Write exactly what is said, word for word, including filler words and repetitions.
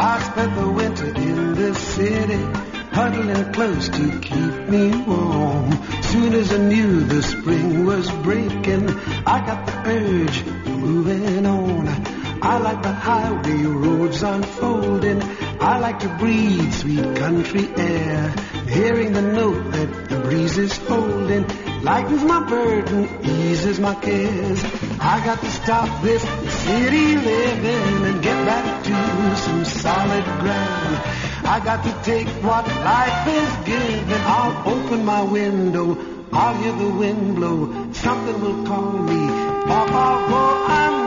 I spent the winter in the city, huddling close to keep me warm. Soon as I knew the spring was breaking, I got the urge moving on. I like the highway roads unfolding. I like to breathe sweet country air, hearing the note that the breeze is holding lightens my burden, eases my cares. I got to stop this city living and get back to some solid ground. I got to take what life is giving. I'll open my window, I'll hear the wind blow. Something will call me, off I'll go. I'm